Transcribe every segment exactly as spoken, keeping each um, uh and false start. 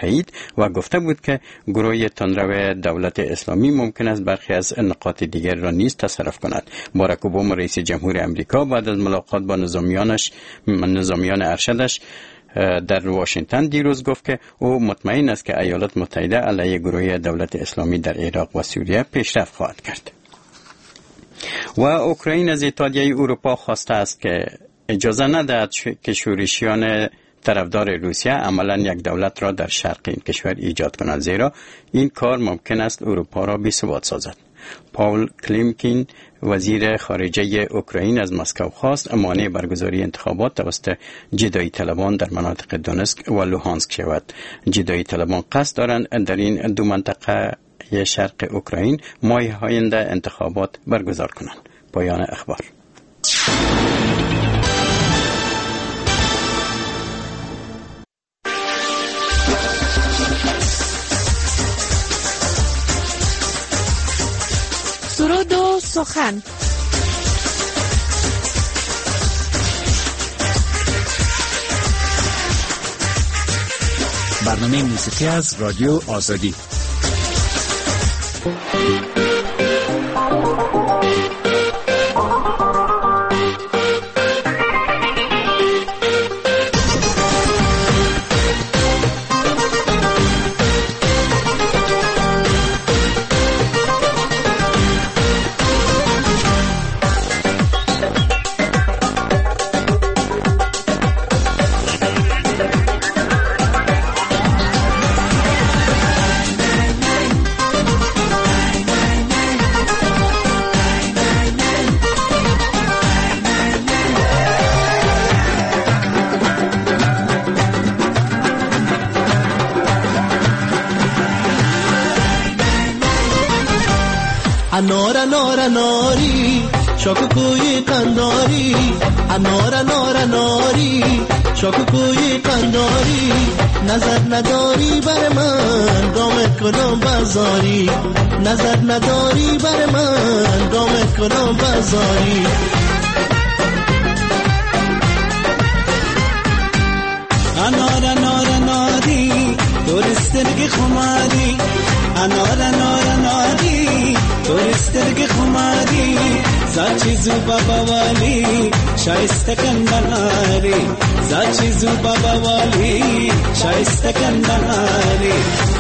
متحد و گفته بود که گروه تندرو دولت اسلامی ممکن است برخی از نقاط دیگر را نیز تصرف کند. باراک اوباما رئیس جمهور امریکا بعد از ملاقات با نظامیانش نظامیان ارشدش در واشنگتن دیروز گفت که او مطمئن است که ایالات متحده علیه گروه دولت اسلامی در عراق و سوریه پیشرفت خواهد کرد. و اوکراین از اتحادیه اروپا خواسته است که اجازه ندهد که شورشیان طرفدار روسیه عملا یک دولت را در شرق این کشور ایجاد کنند، زیرا این کار ممکن است اروپا را بی‌ثبات سازد. پاول کلیمکین وزیر خارجه اوکراین از مسکو خواست مانع برگزاری انتخابات توسط جدایی طلبان در مناطق دونسک و لوهانسک شود. جدایی طلبان قصد دارند در این دو منطقه شرق اوکراین ماه آینده انتخابات برگزار کنند. پایان اخبار. سرود و سخن. برنامه موسیقی از رادیو آزادی. انار انار اناری شاکوکوی قنداری، انار انار اناری شاکوکوی قنداری، نظر نداری بر من گامت کنم بازاری، نظر نداری بر من گامت کنم بازاری. انار انار اناری دورسترگ خماری، انار انار اناری دورسترگ خماری، زاچی زو بابا والی شایسته کندناری، زاچی زو بابا والی شایسته کندناری.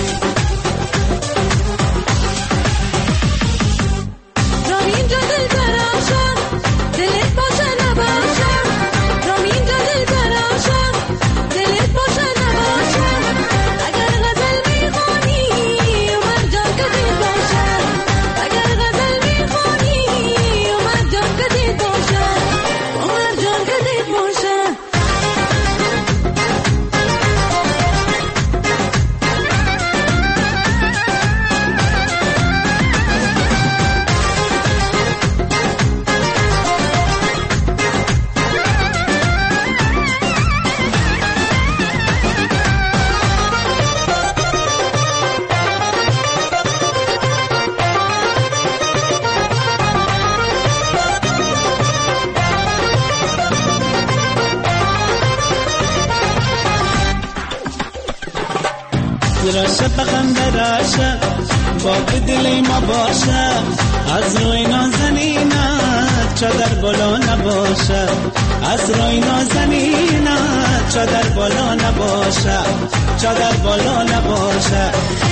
راشه بخنده راشه باب دلی ما باشه، از روی نازنینت چادر بالا نباشه، از روی نازنینت چادر بالا نباشه، چادر بالا نباشه.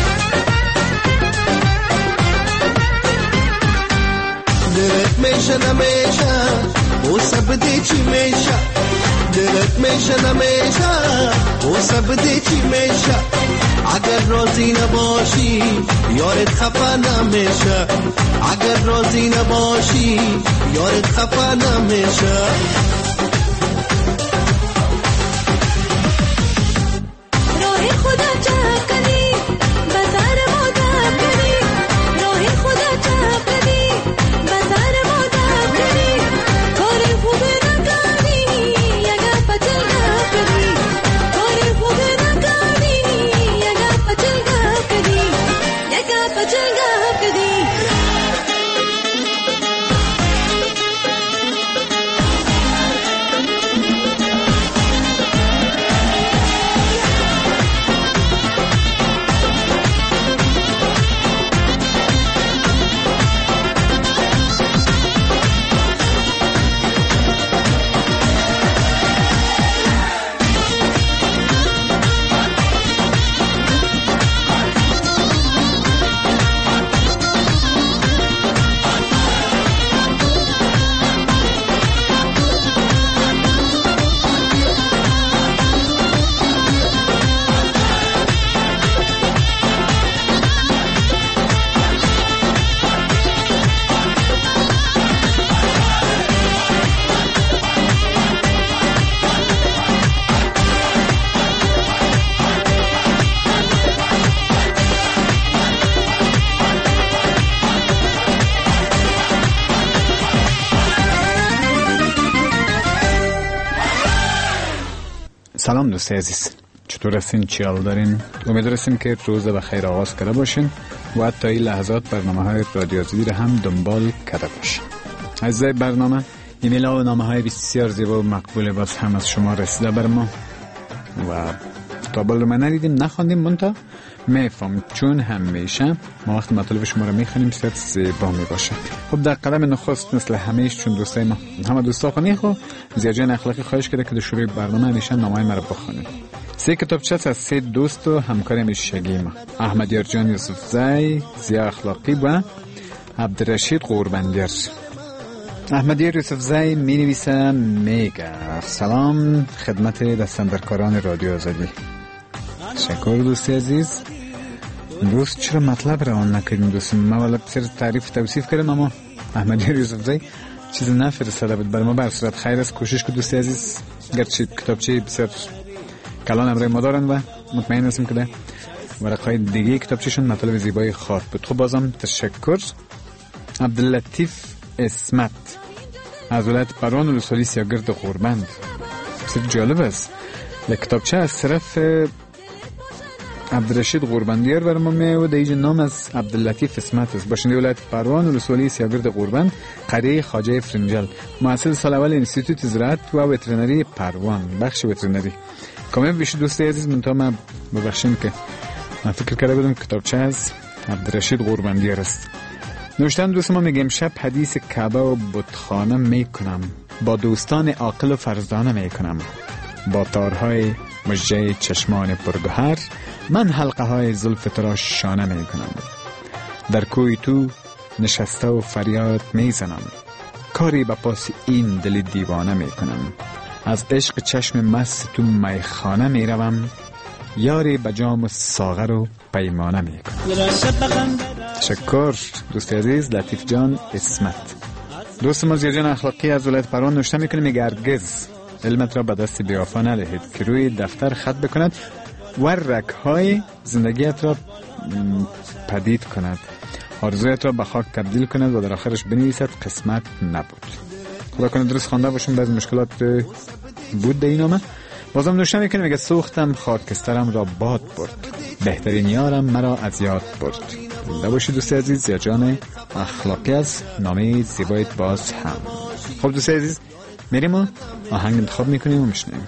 دلت میشه نمیشه او سبدی چی میشه، دلت میشه نمیشه او سبدی چی میشه، اگر راضی نباشی یارت خفه نمیشه، اگر راضی نباشی یارت خفه نمیشه. راه خودت چپ کنی بازار ما دب کنی، راه خودت چپ کنی بازار ما دب کنی، کار خوب نکنی اگر پچل گپ کنی، کار خوب نکنی اگر پچل گپ کنی، اگر پچل گپ کنی. سلام دوست عزیز، چطور هستین؟ چی حال دارین؟ امیدوارم که روز بخیر آغاز کرده باشین و حتی این لحظات برنامه های رادیو آزادی را هم دنبال کرده باشین. از برنامه ایمیل ها و نامه های بسیار زیبا و مقبول باز هم از شما رسیده بر ما و کتاب رو ما ندیدیم نخواندیم منتها میفهم، چون همیشه ما وقت مطالب شما رو میخونیم بسیار زیبا میباشه. خب در قدم نخست مثل همیشه چون دوستای ما همه دوستا خونی خو زیاجان اخلاقی خواهش کرده که در شروع برنامه همیشه نامه ما رو بخونیم. سه کتابچه از سه دوست و همکار همیشگی ما، احمد یارجان یوسفزی، زیا اخلاقی و عبدالرشید قوربندیار. احمد یوسفزی می نویسه میگه سلام خدمت دستاندرکاران رادیو آزادی. تشکر دوستی عزیز. دوست چرا مطلب رو آن نکردیم دوست؟ ما والا بسیار تعریف توصیف کردم اما احمد یوسفزی چیز نفرستاده بود برای ما. بر صورت خیر است، کوشش که دوستی عزیز گرچه کتابچه بسیار کلان امرای ما دارن و مطمئن هستم که ورقای دیگه کتابچهشون مطالب زیبایی خواهد بود. خب بازم تشکر. عبداللطیف اسمت از ولایت پروان ولسوالی سیاگرد قوربند. بسیار جالب است. کتابچه از طرف عبدالرشید قوربندیار بر ما میاد. دیگه نام از عبداللطیف اسمت است، باشنده ولایت پروان ولسوالی سیاگرد قوربند، قریه خواجه فرنجل، محصل سال اول انستیتوت زراعت و وترنری پروان، بخش وترنری. کامل بشه دوستی عزیز، منتها من ببخشیم که من فکر کرده بودم کتابچه از عبدالرشید قوربندیار است. نوشتن دوست ما میگم شب حدیث کعبه و بتخانه میکنم، با دوستان عاقل و فرزانه میکنم، با تارهای مژه چشمان پرگوهر من حلقه های زلف تو را شانه میکنم، در کوی تو نشسته و فریاد میزنم، کاری به پاس این دل دیوانه میکنم، از عشق چشم مست تو میخانه میروم، یاری به جام و ساغر و پیمانه میکنم. تشکر دوست عزیز لطیف جان اسمت. دوست ما زیرجان اخلاقی از ولایت پروان نوشته میکنه میگه هرگز علمت را به دست بی‌وفا ندهید که روی دفتر خط بکند و رگ‌های زندگیت را پدید کند، آرزویت را به خاک تبدیل کند و در آخرش بنویسد قسمت نبود. خدا کنه درست خوانده باشم، بعضی مشکلات بود در این نامه. بازم نوشته میکنه میگه سوختم خاکسترم را باد برد، بهترین یارم مرا از یاد برد. زنده باشید دوست عزیز. زیرجان اخلاقی از نامه زیبایت باز هم. خب دوست عزیز میریم و آهنگ انتخاب میکنیم و میشنیم.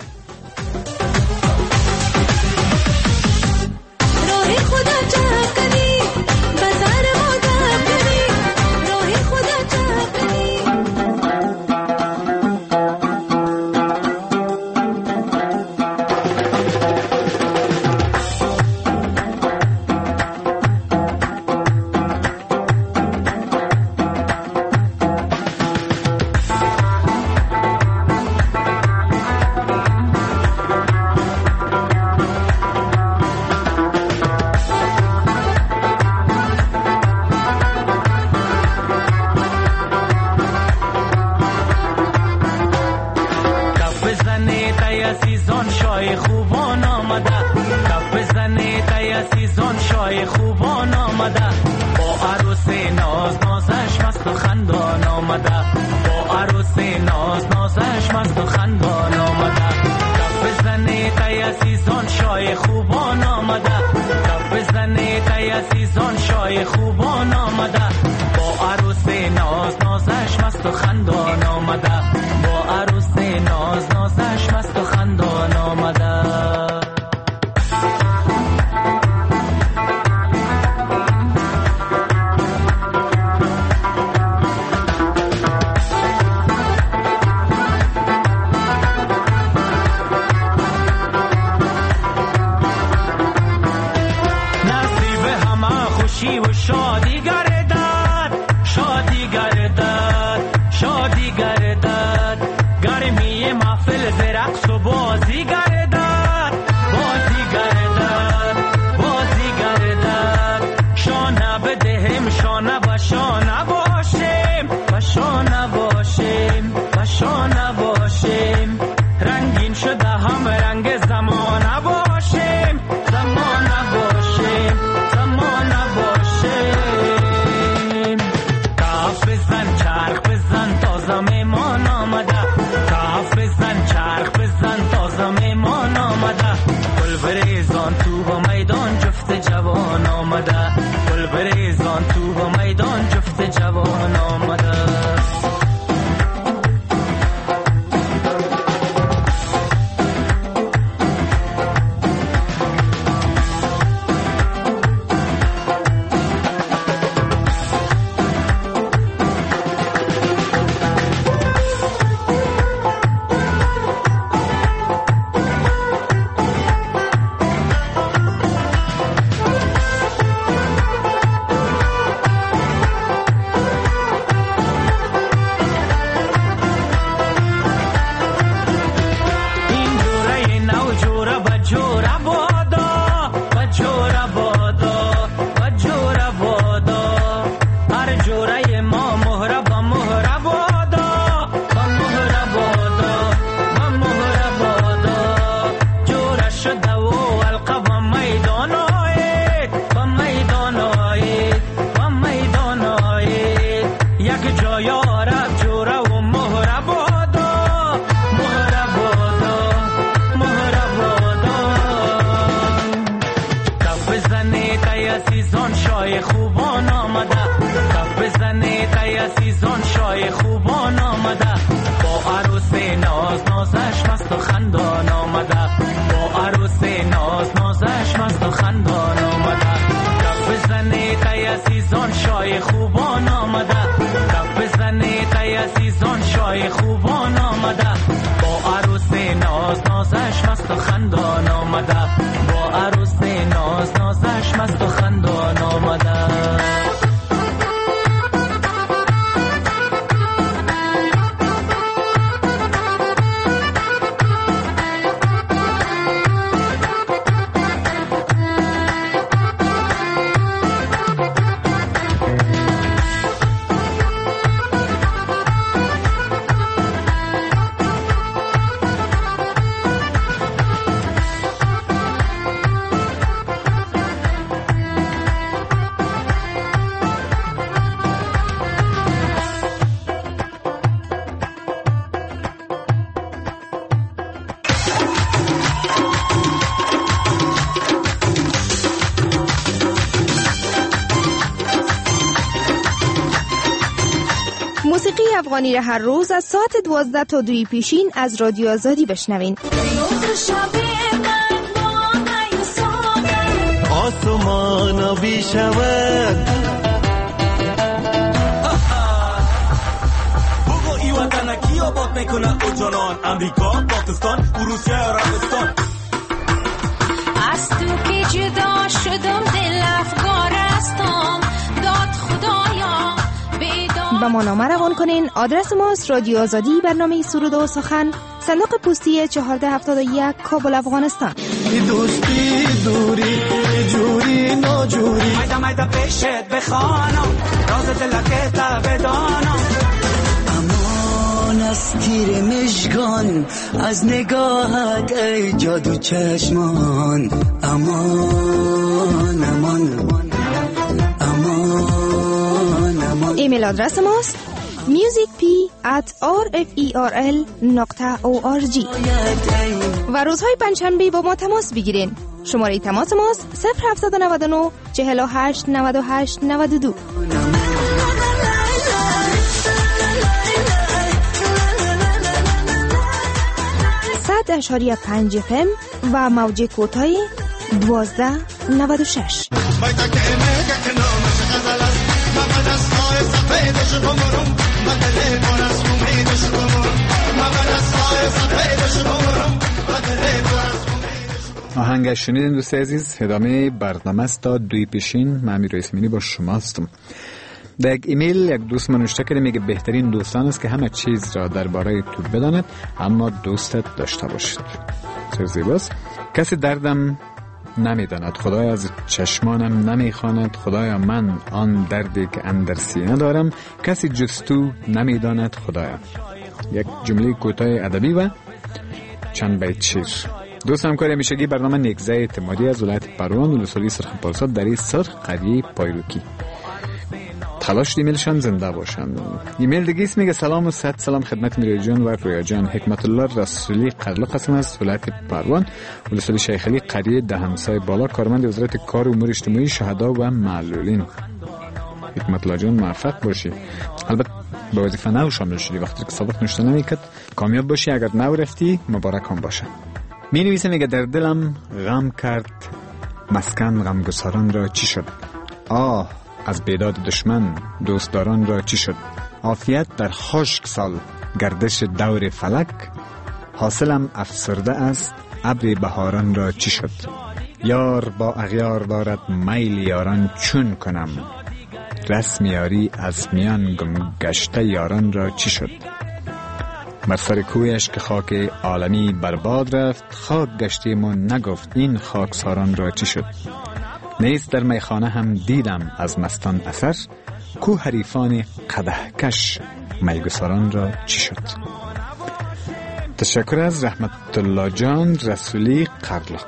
زمان نباشه زمان نباشه تای عزیزان شای خوبان آمده کف بزنه تای عزیزان شای خوبان آمده با عروس ناز نازش مست و خندان آمده با عروس ناز نازش مست و خندان آمده کف بزنه تای عزیزان شای خوبان آمده کف بزنه تای عزیزان شای خوبان آمده با عروس ناز نازش مست و خندان آمده با عروس ناز نازش مست و خندان آمده. موسیقی افغانی را هر روز از ساعت دوازده تا دوی پیشین از رادیو آزادی بشنوین. آسمان آبی شود بگو ای وطن کی آباد میکنه او جانان امریکا، پاکستان، روسیه، عربستان از تو که جدا شدم دل افگارستم داد خدایا با ما نامه روان کنین. آدرس ماست رادیو آزادی برنامه سرود و سخن، صندوق پستی چهارده هفتاد و یک، کابل، افغانستان. دوستی دوری جوری ناجوری مایده مایده پیشت بخوانم راز دلت تا بدانم امان از تیر مشگان از نگاهت ای جادو چشمان امان امان امان امان. ایمیل آدرس ماست musicp at rferl dot org و روزهای پنجشنبه با ما تماس بگیرین. شماره تماس ماست صفر هفت نه نه چهل و هشت نود و هشت نود و دو. صد اشاری پنج فم و موج کوتاه دوازده نود و شش. آهنگ شنیدین دوست عزیز، ادامه برنامه است تا دوی پیشین. من امیر اسمینی با شما هستم. در یک ایمیل یک دوست من نوشته کرده، میگه بهترین دوستان است که همه چیز را درباره تو بداند اما دوستت داشته باشد. چه زیباست. کسی دردم نمیداند، خدای از چشمانم نمیخواند، خدایا من آن دردی که اندر سینه دارم کسی جستو نمیداند خدایا. یک جمله کوتاه ادبی و چند بیت شعر. دوست همکار همیشگی برنامه نگزه اعتمادی از ولایت پروان ولسوالی سرخ پارسا در این سرخ قریه پایروکی. تلاش ایمیلشان زنده باشند. ایمیل دیگه اسم میگه سلام و صد سلام خدمت میرای جان و رویا جان. حکمت الله رسولی قرل قسم است، ولایت پروان ولسوالی شیخ علی قریه دهمسای بالا، کارمند وزارت کار و امور اجتماعی شهدا و معلولین. حکمت الله جان موفق باشی. البته به وظیفه نو شامل شدی، وقتی که سابق نشته نمیکرد کامیاب باشی. اگر نو رفتی مبارک هم باشه. می نویسه میگه در دلم غم کرد مسکن غمگساران را چی شد، آه از بیداد دشمن دوستداران را چی شد، عافیت در خشک سال گردش دور فلک، حاصلم افسرده است ابر بهاران را چی شد، یار با اغیار دارد میل یاران چون کنم، رسم یاری از میان گم گشته یاران را چی شد، بر سر کویش که خاک عالمی برباد رفت، خاک گشتیم و نگفت این خاکساران را چی شد، نیست در میخانه هم دیدم از مستان اثر، کو حریفان قدح کش میگساران را چی شد. تشکر از رحمت الله جان رسولی قرلق.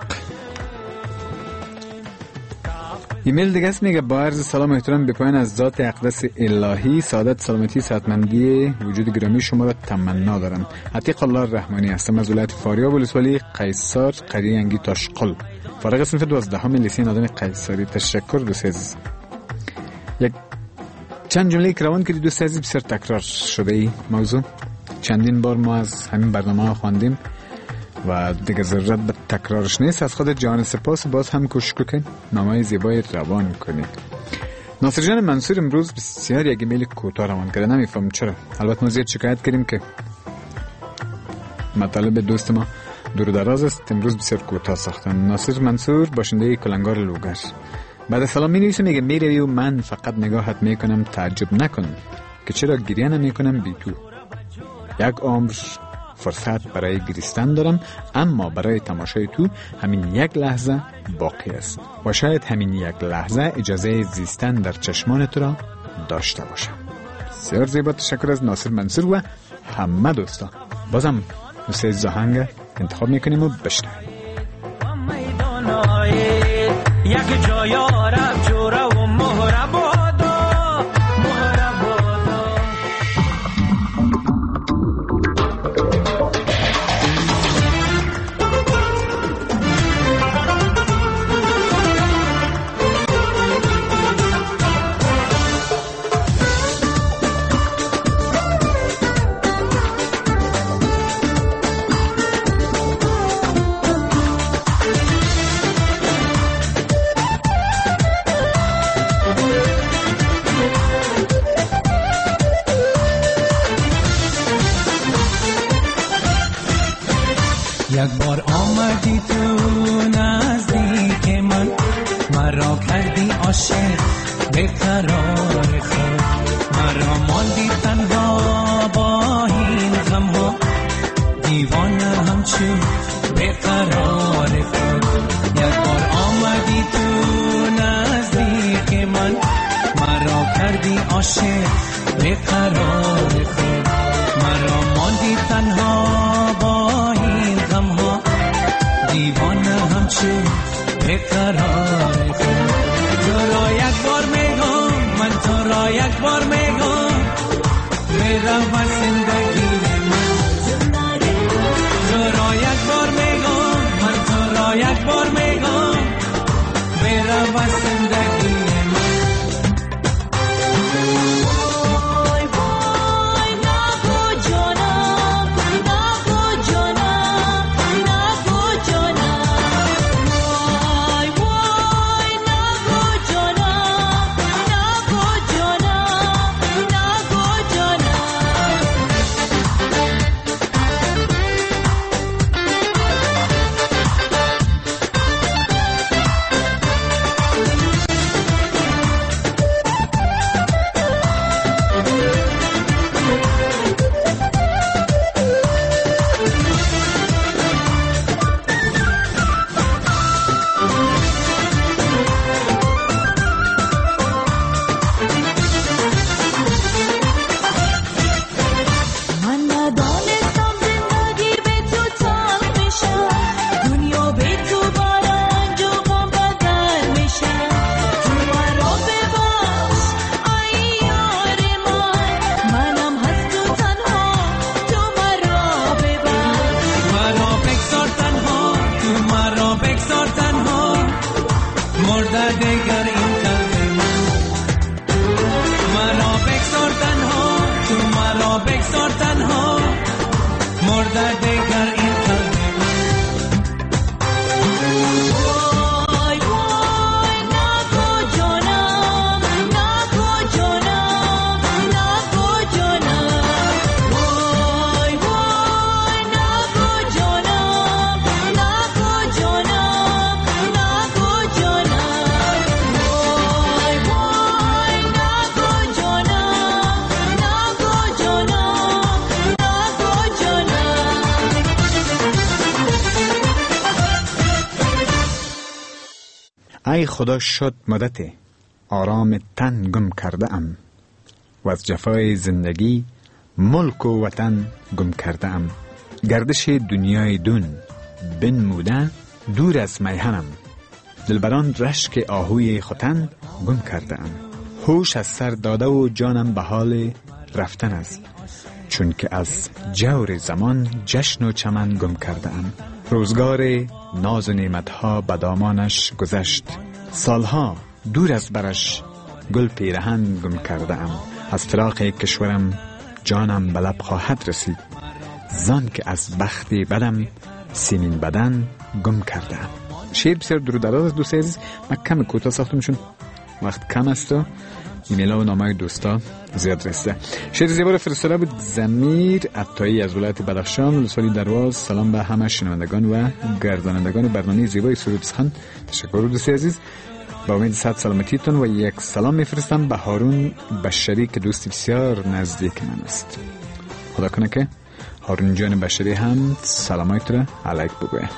ایمیل دیگه است میگه با عرض سلام و احترام به پایان از ذات اقدس الهی سعادت سلامتی صحتمندی وجود گرامی شما را تمنا دارم. عتیق الله رحمانی هستم از ولایت فاریاب ولسوالی قیصر قریه انگی تاشقل فارغ صنف دوازدهم لیسه نادم قیصری. تشکر دوست عزیز. یک چند جمله که روان کردی دوست عزیز، بسیار تکرار شده ای موضوع. چندین بار ما از همین برنامه ها خواندیم و دیگه ضرورت به تکرارش نیست. از خود جان سپاس. باز هم کوشش کن نامه زیبای روان کنید. ناصر جان منصور امروز بسیار یک ایمیل کوتاه روان کرده، نمیفهم چرا. البته ما زیاد شکایت کردیم که مطالب دوست ما دور دراز است، امروز بسیار کوتاه ساختن. ناصر منصور باشنده کلنگار لوگر بعد سلام می نویسه، میگه میروی و من فقط نگاهت میکنم، تعجب نکن که چرا گریه نمیکنم بی تو. یک عمر فرصت برای گریستن دارم، اما برای تماشای تو همین یک لحظه باقی است و شاید همین یک لحظه اجازه زیستن در چشمان تو را داشته باشم. بسیار زیبا. تشکر از ناصر منصور و همه دوستا. بازم دوسته زهنگ انتخاب میکنیم و بشنویم. یک جای عرب جوره و مهربادا مهربادا یک بار آمدی تو نزدیک من، مرا کردی عاشق به قرار خود، مرا ماندی تنها با این غم ها، دیوانه همچون به قرار خود. یک بار آمدی تو نزدیک من، مرا کردی عاشق به قرار خود، مرا ماندی تنها با این غم ها، دیوانه همچون به قرار خود. تو را یک بار میگم، من تو را یک بار میگم، برو از زندگی من. تو را یک بار میگم، من تو را یک بار میگم، برو از زندگی من. ای خدا شد مدت آرام تن گم کرده ام و از جفای زندگی ملک و وطن گم کرده ام. گردش دنیای دون بنموده دور از میهنم، دلبران رشک آهوی ختن گم کرده ام. هوش از سر داده و جانم به حال رفتن است، چون که از جور زمان جشن و چمن گم کرده ام. روزگار ناز و نعمتها به دامانش گذشت. سالها دور از برش گل پیرهن گم کرده ام. از فراق کشورم جانم به لب خواهد رسید. زان که از بخت بدم سیمین بدن گم کرده ام. شعر بسیار درو دراز دوست عزیز. من کم کوتاه ساختم چون وقت کم است و ایمیل ها و نامه دوستا زیاد رسیده. شعر زیبا رو فرستاده بود ضمیر عطایی از ولایت بدخشان. لسالی درواز. سلام به همه شنوندگان و گردانندگان برنامه زیبای سرود سخن. تشکر دوست عزیز. با امید صحت سلامتیتون و یک سلام میفرستم به هارون بشری که دوست بسیار نزدیک من است. خدا کنه که هارون جان بشری هم سلامایت را علیک بگوه.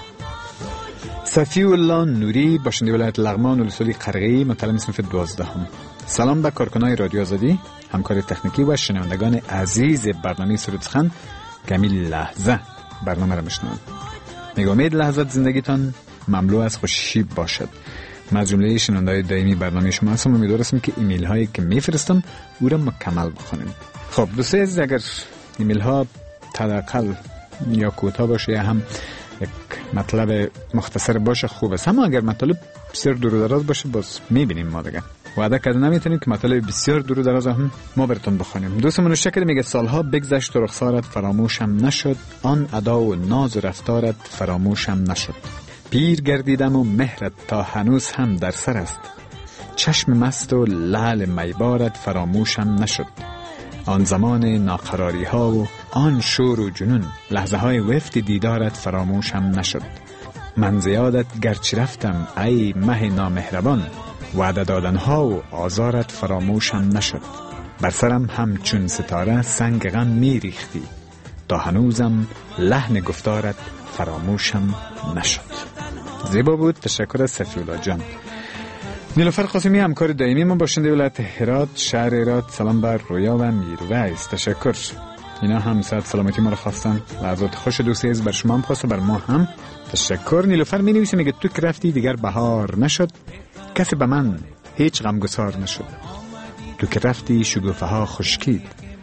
صفی الله نوری باشنده ولایت لغمان و لسالی قرغی متعلم صنف دوازدهم. سلام به کارکنای رادیو آزادی، همکار تکنیکی و شنوندگان عزیز برنامه سرود سخن که همین لحظه برنامه را میشنوند. میگم امید لحظات زندگیتان مملو از خوشی باشد. من از جمله شنونده‌های دائمی برنامه شما هستم و امیدوارم که ایمیل هایی که میفرستم او را مکمل بخونیم. خب دوستان عزیز، اگر ایمیل ها تداقل یا کوتاه باشه یا هم یک مطلب مختصر باشه خوب است، اما اگر مطلب بسیار دور و دراز باشه باز میبینیم ما دیگه وعده کرده نمیتونیم که مطلب بسیار دور و دراز هم ما براتون بخونیم. دوستمون شکر میگه سالها بگذشت و رخسارت فراموشم نشد، آن ادا و ناز و رفتارت فراموشم نشد. پیر گردیدم و مهرت تا هنوز هم در سر است، چشم مست و لعل میبارت فراموشم نشد. آن زمان ناقراری ها و آن شور و جنون، لحظه های وفت دیدارت فراموشم نشد. من زیادت گرچه رفتم ای مه نامهربان، وعده دادن ها و آزارت فراموشم نشد. بر سرم همچون ستاره سنگ غم می ریختی، تا هنوزم لحن گفتارت فراموشم نشد. زیبا بود. تشکر از صفی الله جان. نیلوفر قاسمی همکار دائمی ما باشنده ولایت هرات شهر هرات. سلام بر رویا و میرویس. تشکر. اینا هم صحت سلامتی ما رو خواستن. لحظات خوش دوستی از بر شما هم خواسته، بر ما هم. تشکر. نیلوفر می نویسه میگه تو که رفتی دیگر بهار نشد، کسی به من هیچ غمگسار نشد. تو که رفتی شگوفه ها خشکید،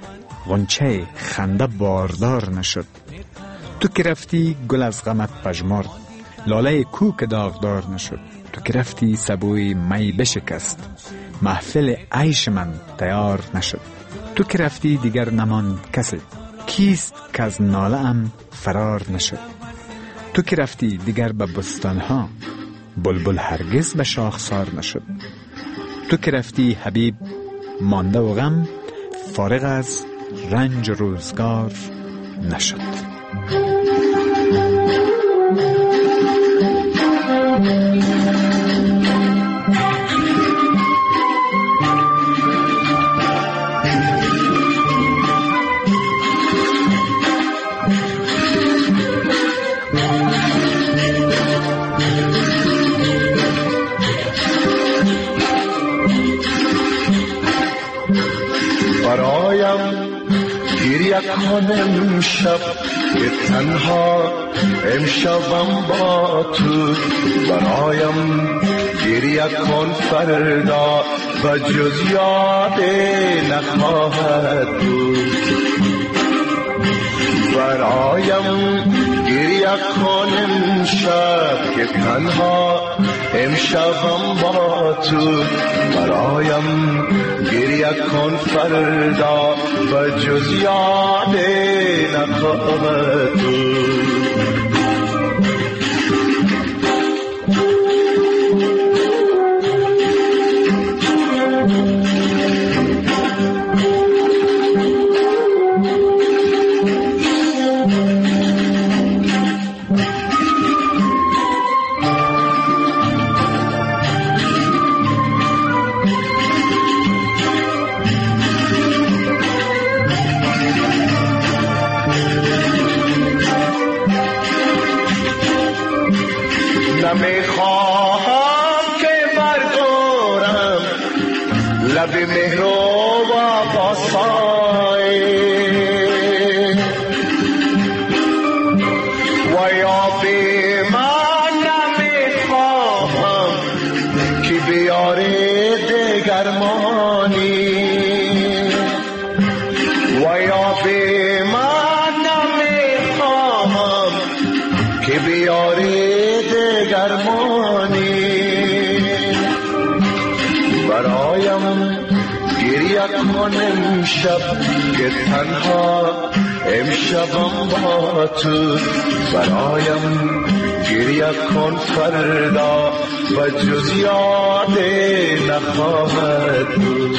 غنچه خنده باردار نشد. تو که رفتی گل از غمت پژمرد، لاله کوک داغدار نشد. تو که رفتی سبوی می بشکست، محفل عیش من تیار نشد. تو که رفتی دیگر نمان کسی، کیست که از ناله ام فرار نشد. تو که رفتی دیگر به بستانها، بلبل هرگز به شاخسار نشد. تو که رفتی حبیب مانده و غم، فارغ از رنج روزگار نشد. کنم شب که تنها امشبم با تو، برایم گریه کن فردا و جز یاد نخواهد بود. برایم گریه کنم شب که تنها امشبم با تو، برایم گریه کن فردا و جز یاد نخواهد بود. نمیخواهم که بردارم لب مهر و وفای و یا به من نمیخواهم که بیاره دگرمانی و یا به من نمیخواهم که بیاره برایم گریه کن امشب که تنها امشبم با تو، برایم گریه کن فردا و جز یاد نخواهد بود.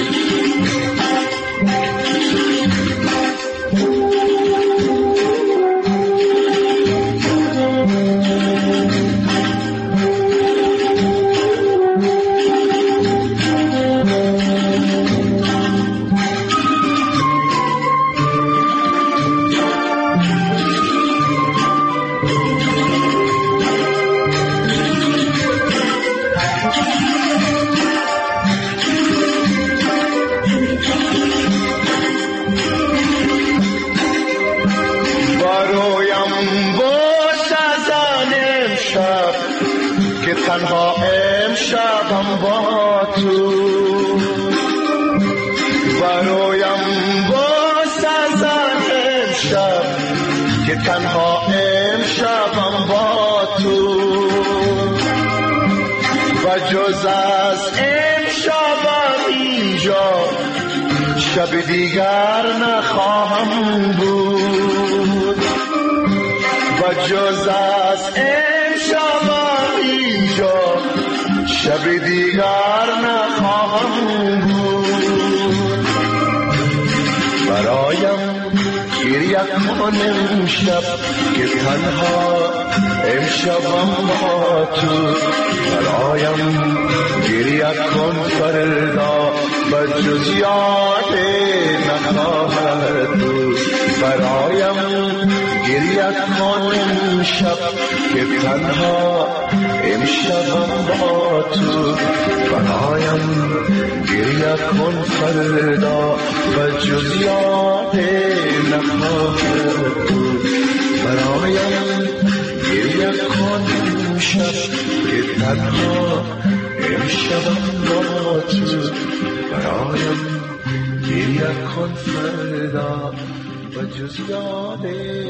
تنها امشبم با تو، برایم باز از امشب که تنها امشبم با تو، و جز از امشبم اینجا شب دیگر نخواهم بود، و جز از امشبم شب دیگر نخواهم بود. برایم گریه کن امشب که تنها امشبم با تو، برایم گریه کن فردا و جز یاد نخواهد بود. برایم گریه کن امشب که تنها امشبم با تو، برایم گریه کن فردا و جز یاد نخواهد بود. برایم گریه کن امشب که تنها امشبم با تو، برایم گریه کن فردا و جز یاد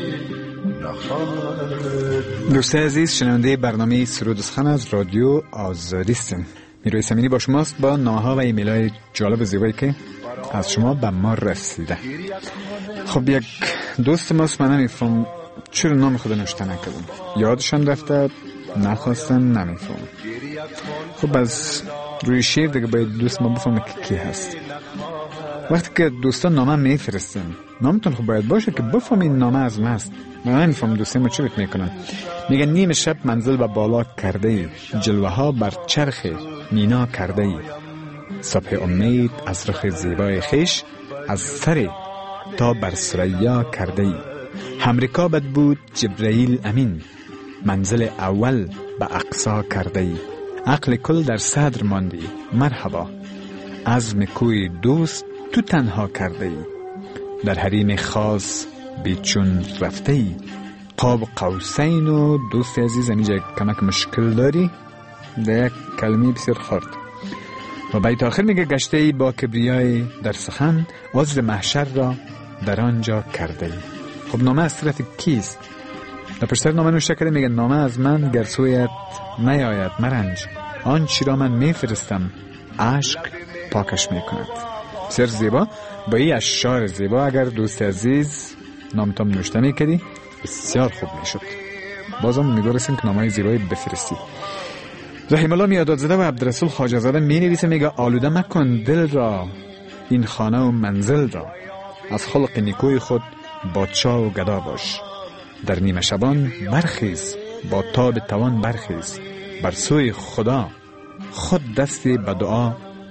دوستان عزیز، شنونده برنامه سرود و سخن از رادیو آزادی هستیم. میروی سمینی با شماست با نامه‌ها و ایمیل های جالب و زیبایی که از شما به ما رسیده. خب یک دوست ماست، من نمیفهم چرا نام خود نوشته نکردم، یادشان رفته نخواستن، نمیفهم. خب از روی شعر دیگه باید دوست ما بفهمه که کی هست. وقتی که دوستان نامه میفرستن، نامتون خب باید باشه که بفهمین نامه از من است. من نمیفهم دوستان ما چی فکر میکنن. میگن نیم شب منزل به بالا کرده ای، جلوه ها بر چرخ مینا کرده ای، صبح امید از رخ زیبای خیش از سر تا بر ثریا کرده ای. همرکابت بود جبرائیل امین، منزل اول به اقصا کرده ای. عقل کل در صدر ماندی مرحبا، عزم کوی دوست تو تنها کرده ای. در حریم خاص بیچون رفته ای، قاب قوسین. و دوست عزیز اینجا کمک مشکل داری، در یک کلمه بسیار خورد. و بیت آخر میگه گشته ای با کبریای در سخن، عذر محشر را در آنجا کرده ای. خب نامه از طرف کیست؟ در پشتر نامه نوشته کرده، میگه نامه از من گرسویت نیاید مرنج، آن چی را من میفرستم عشق پاکش میکند. بسیار زیبا. با این اشعار زیبا اگر دوست عزیز نامتام نوشته میکردی بسیار خوب میشد. بازم میگرسیم که نامه زیبایی بفرستی. رحیم الله میادادزاده و عبدالرسول خواجه‌زاده می نویسه، میگه آلوده مکن دل را این خانه و منزل را، از خلق نیکوی خود بادشاه و گدا باش. در نیمه شبان برخیز با تاب توان برخیز، بر سوی خدا خود دستی به دعا.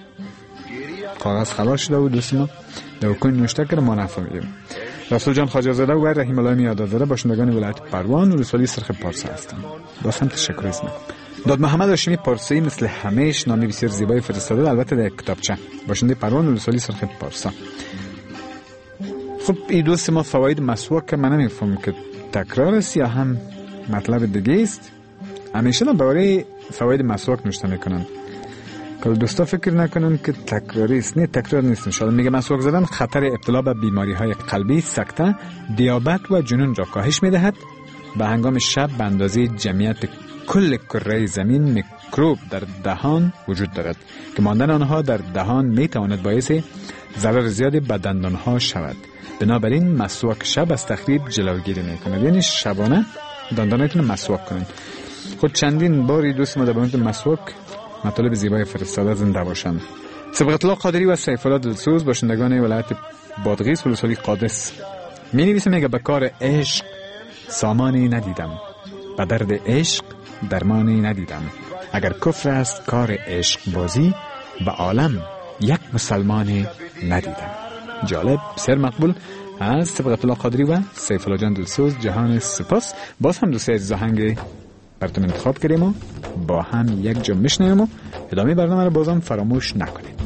کاغذ خلاص شده و دوست ما دوکن نوشته کرده، ما نفهمیدیم. رسول جان خواجه‌زاده و رحیم الله میادادزاده باشندگان ولایت پروان و ولسوالی سرخ پارسا هستند. بازم تشکر از من. داد محمد هاشمی پارسی مثل همیش نامی بسیار زیبایی فرستاده، البته در کتابچه. باشنده پروان و ولسوالی سرخ پارسا. خب این دوست ما فواید مسواک من نمیفهم که تکرار است یا هم مطلب دیگه است. همیشه درباره فواید مسواک نوشته میکنن که دوستا فکر نکنن که تکراری است. نه، تکرار نیست. انشاءالله میگه مسواک زدن خطر ابتلا به بیماری های قلبی، سکته، دیابت و جنون را کاهش میدهد. به هنگام شب به اندازه جمعیت کل کره زمین میکروب در دهان وجود دارد که ماندن آنها در دهان میتواند باعث ضرر زیادی به دندانها شود. بنابراین مسواک شب از تخریب جلوگیری میکند. یعنی شبانه دندانتون مسواک کنید. خود چندین باری دوست ما در باره مسواک مطالب زیبای فرستاده زنده باشند. سبقت الله قادری و سیف الله دلسوز باشندگان ولایت بادغیس و ولسوالی قادس می نویسه، میگه به کار عشق سامانی ندیدم، به درد عشق درمانی ندیدم. اگر کفر است کار عشق بازی، به عالم یک مسلمانی ندیدم. جالب، بسیار مقبول از سبقت الله قادری و سیف الله جان دلسوز. جهان سپاس. باز هم دوستی عزیز آهنگ براتون انتخاب کردیم و با هم یک جا میشنویم و ادامه برنامه رو بازم فراموش نکنید.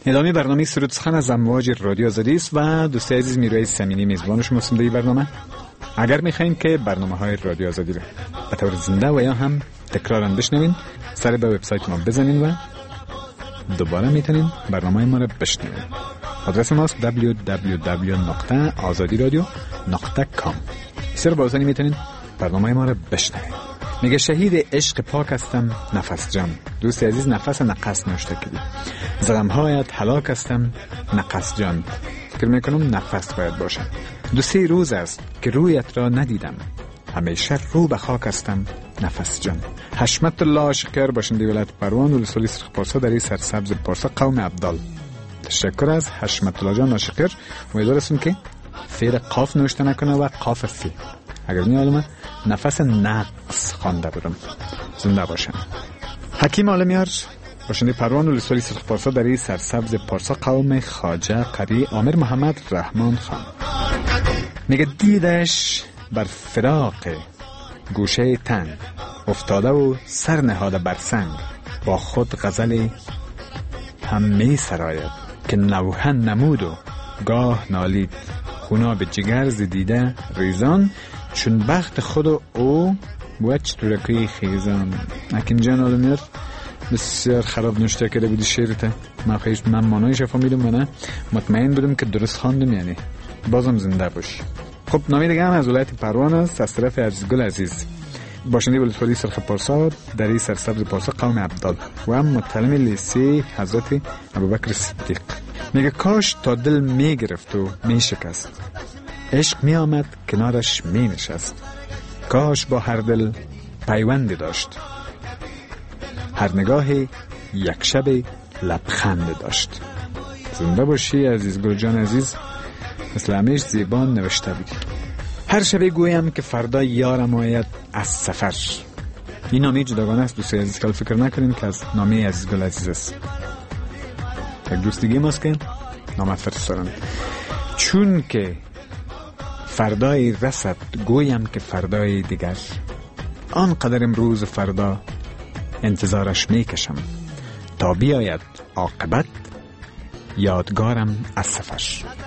ادامه برنامه سرود سخن از امواج رادیو آزادی است و دوست عزیز میرای سمینی میزبان شما هستم در این برنامه. اگر میخواین که برنامه های رادیو آزادی رو به طور زنده و یا هم تکرارا بشنوین، سر به وبسایت ما بزنین و دوباره میتونین برنامه ما رو بشنوین. آدرس ما است دبلیو دبلیو دبلیو دات آزادی رادیو دات کام. سر بازنی میتونین برنامه ما رو بشنوین. میگه شهید عشق پاک هستم نفس جان. دوست عزیز نفس نقص نوشته کردی. زدم هایت هلاک هستم نقص جان. فکر میکنم نفس باید باشه. دو سه روز است که رویت را ندیدم، همیشه رو به خاک هستم نفس جان. حشمت الله شکر باشنده ولایت پروان و لسولی سرخ پارسا در این سرسبز پارسا قوم عبدال. تشکر از حشمت الله جان شکر. امیدوار هستم که فعل قاف نوشته نکنه و قاف فی. اگر نه علمه نفس نقص خوانده برم. زنده باشم. حکیم عالمیار باشنده پروان و لسولی سرخ پارسا در این سرسبز پارسا قوم خواجه قری عامر محمد رحمان خان. میگه دیدش بر فراق گوشه تنگ افتاده و سر نهاده بر سنگ، با خود غزل هم می سراید که نوحن نمود و گاه نالید، خونا به جگر زدیده ریزان، چون بخت خود و او بود چطورکی خیزان. اکیم جان آلمیار بسیار خراب نوشته کرده بودی شعرته. من خیش من مانایش فهمیدم و نه مطمئن بودم که درست خواندم، یعنی بازم زنده باش. خب نامی دیگه هم از ولایت پروان است، از طرف عزیزگل عزیز باشنده ولایت سرخ پارسا در این سرسبز پارسا قوم عبدال و هم متعلم لیسه حضرت ابوبکر صدیق. میگه کاش تا دل میگرفت و میشکست، عشق میآمد کنارش می نشست، کاش با هر دل پیوندی داشت، هر نگاه یک شب لبخند داشت. زنده باشی عزیز گل جان عزیز. مثل همیش زیبان نوشته بودی. هر شبه گویم که فردا یارم آید از سفر. این نامی جداگانه است دوستی عزیز، که فکر نکنیم که از نامی عزیز گل عزیز است. یک دوستگی ماست که نامت فرستارن. چون که فردای رسد گویم که فردای دیگر، آنقدر امروز فردا انتظارش میکشم، تا بیاید عاقبت یادگارم از سفر.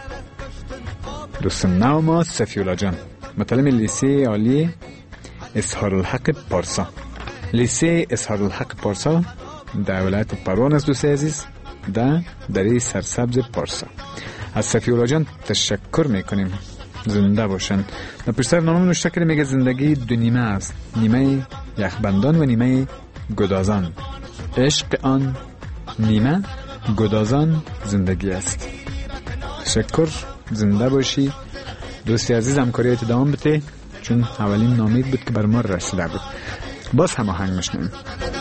دوستم نو ما سفیولا جان متعلم لیسه عالی اظهار الحق پارسا. لیسه اظهار الحق پارسا در ولایت پروان است دوست عزیز، در دری سرسبز پارسا. از سفیولا جان تشکر میکنیم. زنده باشن. در پشتر نامه نوشته کرده میگه زندگی دو نیمه است، نیمه یخبندان و نیمه گدازان. عشق آن نیمه گدازان زندگی است. تشکر. زنده باشی دوستی عزیز. همکاری ادامه بده، چون اولین نامید بود که بر ما رسیده بود. باز هم آهنگ میشنیم.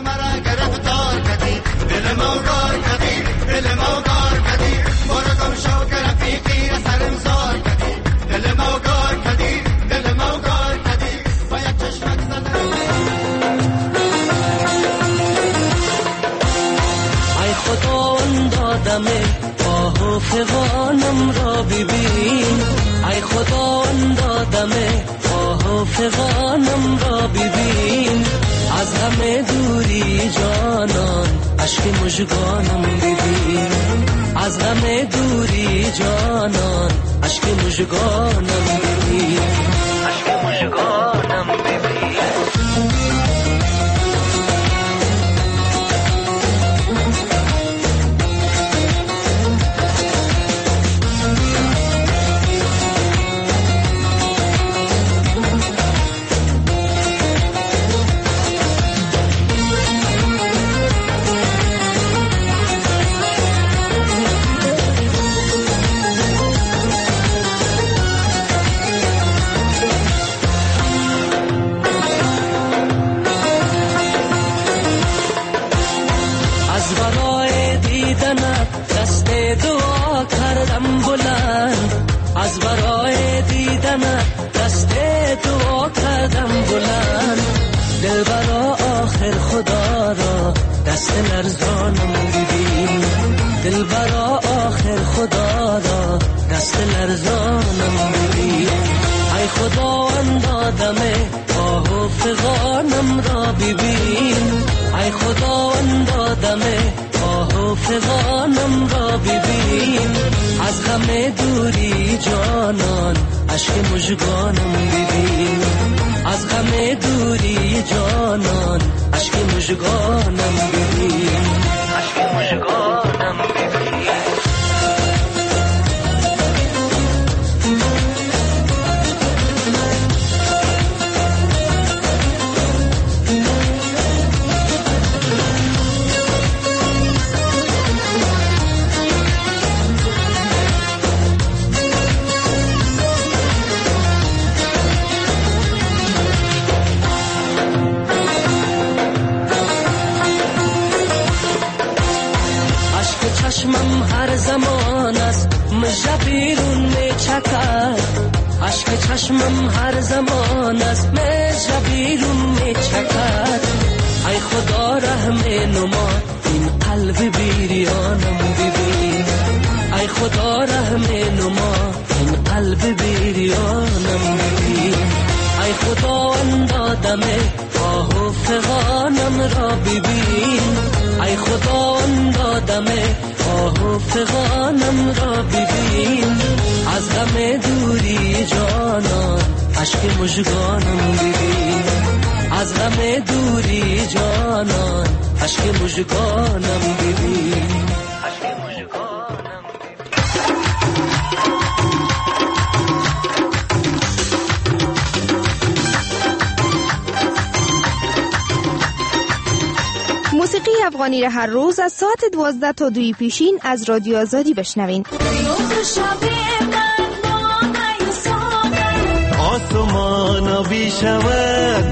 ای خداوند دادمه آه و فغانم را ببین، ای خداوند دادمه آه و فغانم را ببین، از همه دوری جانان عشق مژگانم ببین، از همه دوری جانان عشق مژگانم ببین، عشق مژگانم ببین. از برای دیدن دست دعا کردم بلند، دل برا آخر خدا را دست لرزانم ببین، دل برا آخر خدا را دست لرزانم ببین. ای خداوند دادمه آه و فغانم را ببین، ای خداوند دادمه آه و فغانم را ببین، از غم دوری جانان عشق مژگانم ببین، از غم دوری جانان عشق مژگانم ببین، عشق مژگانم ببین. چشمم هر زمان است مژه بیرون می چکد، عشق چشمم هر زمان است مژه بیرون می چکد. ای خدا رحم نما این قلب بیریانم ببین، ای خدا رحم نما این قلب بیریانم ببین، ای خدا اندادم آه و فغانم را ببین، ای خدا اندادم آه و فغانم را ببین، از غم دوری جانان عشق مژگانم ببین، از غم دوری جانان عشق مژگانم ببین، عشق مژگانم موسیقی افغانی را هر روز از ساعت دوازده تا دوی پیشین از رادیو آزادی بشنوین. آسمان بی شود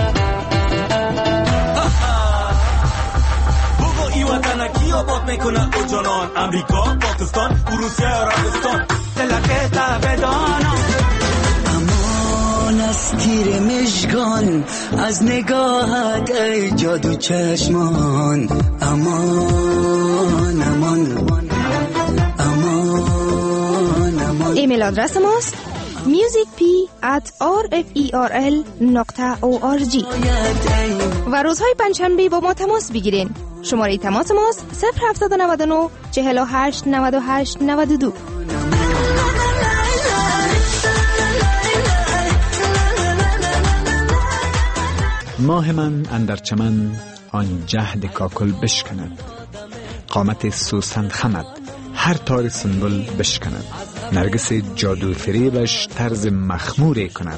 بگو ای وطن کی آباد میکنه او جانان، امریکا، پاکستان، روسیه، عربستان، دلکه تابدانان. امان از تیر مژگان از نگاهت ای جادو چشمان، امان امان امان امان. ایمیل آدرس ماست musicp at rferl dot org و روزهای پنجشنبه با ما تماس بگیرین. شماره تماس ماست صفر هفت نه نه چهل و هشت نود و هشت نود و دو. ماه من اندر چمن آن جهد کاکل بشکند، قامت سوسن خمد هر تار سنبل بشکند، نرگس جادو فریبش طرز مخموری کند،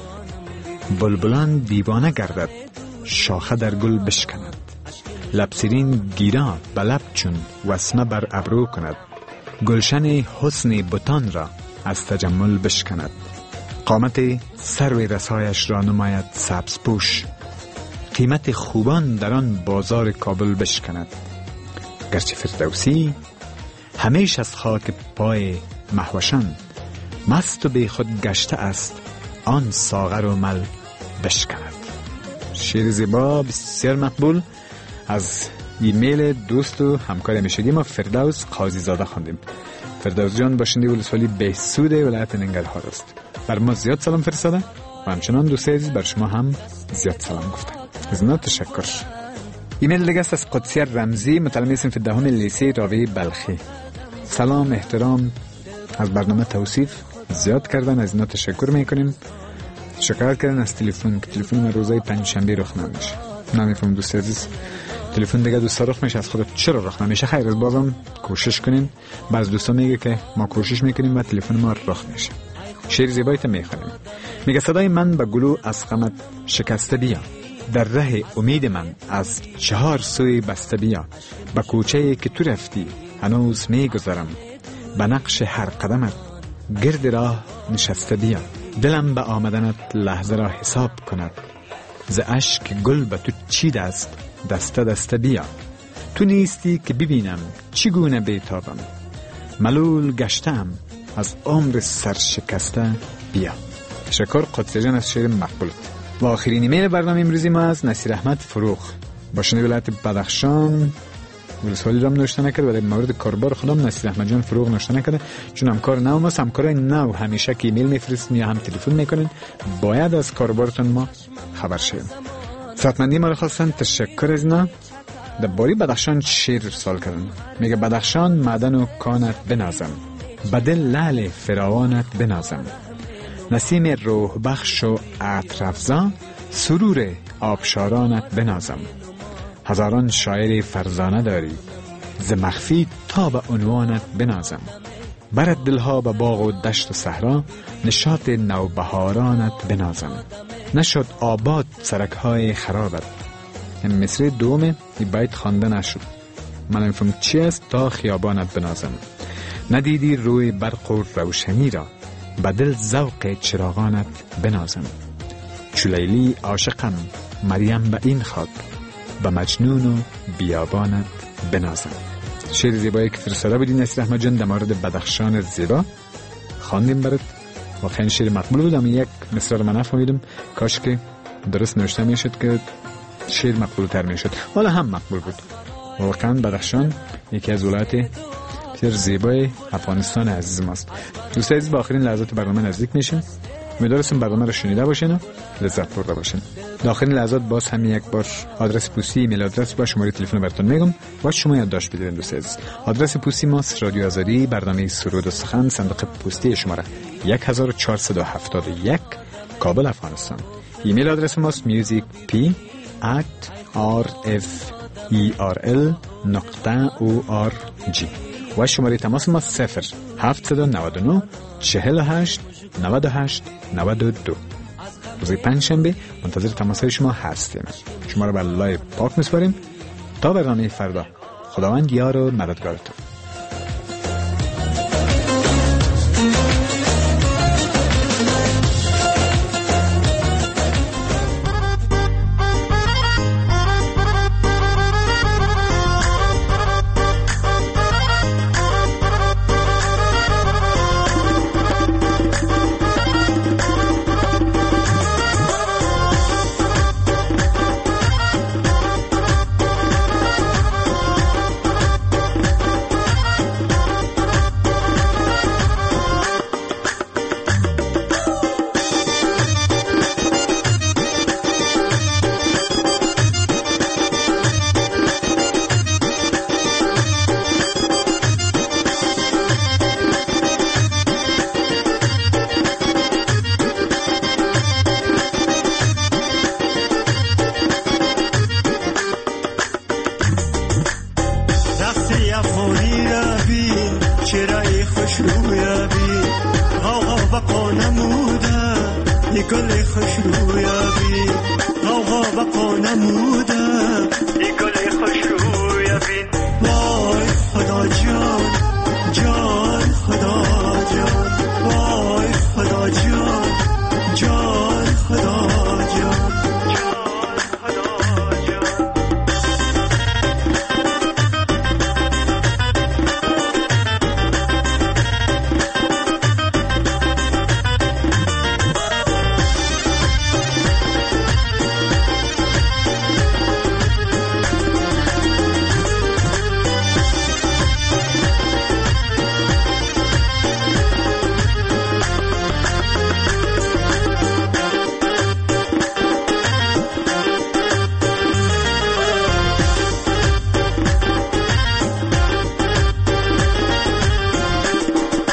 بلبلان دیوانه گردد شاخه در گل بشکند، لبسرین گیرا بلب چون وسمه بر ابرو کند، گلشن حسن بتان را از تجمل بشکند، قامت سرو رسایش را نماید سبز پوش، قیمت خوبان در آن بازار کابل بشکند، گرچه فردوسی همیش از خاک پای مهوشان مست و بی خود گشته است آن ساغر و مل بشکند. شعر زیبا بسیار مقبول از ایمیل دوست و همکار همیشگی ما فردوس قاضی زاده خواندیم. فردوس جان باشنده ولسوالی بهسود ولایت ننگرهار است. بر ما زیاد سلام فرستاده و همچنان دوست عزیز بر شما هم زیاد سلام گفته. از ما تشکر. ایمیل دیگه است از قدسیه رمزی متعلم صنف دهم لیسه راوی بلخی. سلام احترام از برنامه توصیف زیاد کردن، از اینا تشکر میکنیم. شکایت کردن از تلفن که تلفن من روزای پنجشنبه رخ نمیشه. نمیفهم دوست عزیز تلفن دیگه دوستا رخ میشه، از خودت چرا رخ نمیشه؟ خیر از بازم کوشش کنین. بعض دوستا میگه که ما کوشش میکنیم و تلفن ما رخ میشه. شعر زیبایت میخونیم. میگه صدای من به گلو از غمت شکسته بیا، در ره امید من از چهار سوی بسته بیا، به کوچه‌ای که تو رفتی هنوز میگذرم، به نقش هر قدمت گرد راه نشسته بیا، دلم به آمدنت لحظه را حساب کند، ز اشک گل به تو چیده است دسته دسته بیا، تو نیستی که ببینم چگونه بیتابم، ملول گشتم از عمر سرشکسته بیا. تشکر قدسی جان از شعر مقبولت. و آخرین ایمیل برنامه امروزی ما از نصیر احمد فروغ باشنده ولایت بدخشان. ولسوالی را نوشته نکرد ولی مورد کاربار خودم نصیر احمد جان فروغ نوشته نکرده، چون همکار نو ماست. همکارای نو همیشه که ایمیل میفرستن یا هم تلفن میکنن باید از کاربارتون ما خبر شیم. ساعتمندی ما رو خواستن، تشکر از اینا. در باری بدخشان شعر ارسال کردن. میگه بدخشان معدن و کانت بنازم، بدل لعل فراوانت بنازم، نسیم روح بخش و عطر افزا، سرور آبشارانت بنازم. هزاران شاعر فرزانه داری، ز مخفی تا به عنوانت بنازم. برد دلها به باغ و دشت و صحرا، نشاط نوبهارانت بنازم. نشد آباد سرکهای خرابت. این مصر دومه این بیت خوانده نشد. من نمیفهم چی است تا خیابانت بنازم. ندیدی روی برق و روشنی را، بدل ذوق چراغانت بنازم. چلیلی عاشقم مریم به این خاک، به مجنون و بیابانت بنازم. شعر زیبایی که فرستاده بودی نصیر احمد جان در مورد بدخشان زیبا خواندیم برات. واقعا شعر مقبول بود، اما یک مصرع رو من نفهمیدم. کاش که درست نوشته میشد که شعر مقبول تر میشد. حالا هم مقبول بود. واقعا بدخشان یکی از ولایت بسیار زیبای افغانستان عزیز ماست. دوستان عزیز، با آخرین لحظات برنامه نزدیک میشیم. امیدوارم برنامه رو شنیده باشین و لذت برده باشین. در آخرین لحظات باز هم یک بار آدرس پستی، ایمیل آدرس و شماره تلفن براتون میگم. با شما یادداشت بدید دوستان عزیز. آدرس پستی ما رادیو آزادی، برنامه سرود و سخن، صندوق پستی شماره چهار یک چهار هفت یک، کابل افغانستان. ایمیل آدرس ما musicp at rferl نقطه org و شماره تماس ما صفر هفت نه نه چهل و هشت نود و هشت نود و دو. روز پنجشنبه منتظر تماس‌های شما هستیم. شما را به لایو پاک می‌سپاریم تا برنامه فردا. خداوند یار و مددگارتون.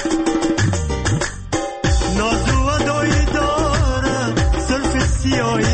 سیاهی